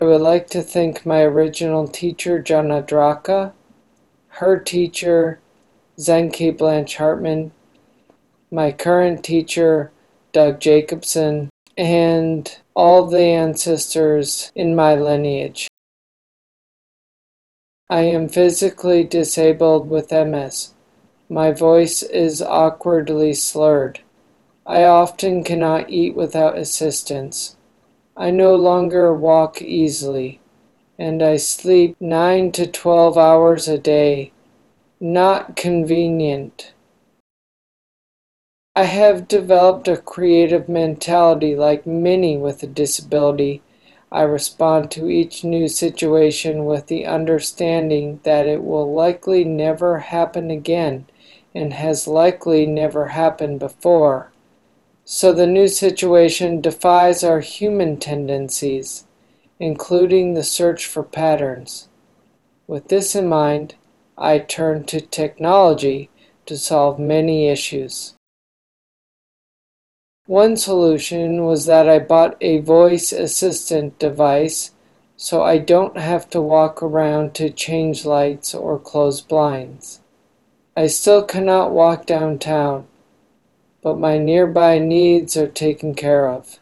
I would like to thank my original teacher, Janadraka, her teacher, Zenke Blanche Hartman, my current teacher, Doug Jacobson, and all the ancestors in my lineage. I am physically disabled with MS. My voice is awkwardly slurred. I often cannot eat without assistance. I no longer walk easily, and I sleep 9 to 12 hours a day. Not convenient. I have developed a creative mentality like many with a disability. I respond to each new situation with the understanding that it will likely never happen again and has likely never happened before. So the new situation defies our human tendencies, including the search for patterns. With this in mind, I turn to technology to solve many issues. One solution was that I bought a voice assistant device so I don't have to walk around to change lights or close blinds. I still cannot walk downtown, but my nearby needs are taken care of.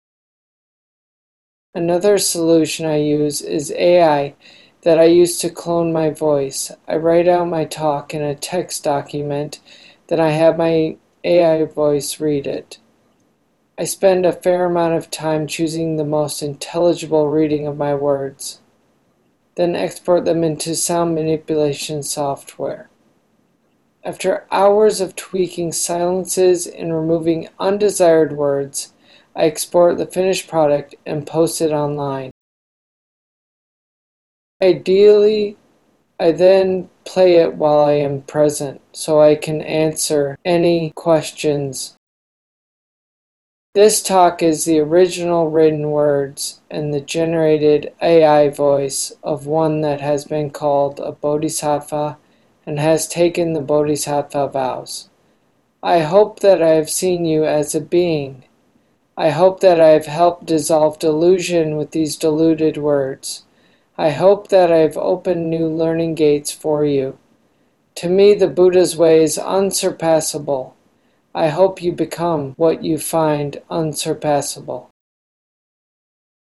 Another solution I use is AI that I use to clone my voice. I write out my talk in a text document, then I have my AI voice read it. I spend a fair amount of time choosing the most intelligible reading of my words, then export them into sound manipulation software. After hours of tweaking silences and removing undesired words, I export the finished product and post it online. Ideally, I then play it while I am present so I can answer any questions. This talk is the original written words and the generated AI voice of one that has been called a bodhisattva and has taken the bodhisattva vows. I hope that I have seen you as a being. I hope that I have helped dissolve delusion with these deluded words. I hope that I have opened new learning gates for you. To me, the Buddha's way is unsurpassable. I hope you become what you find unsurpassable.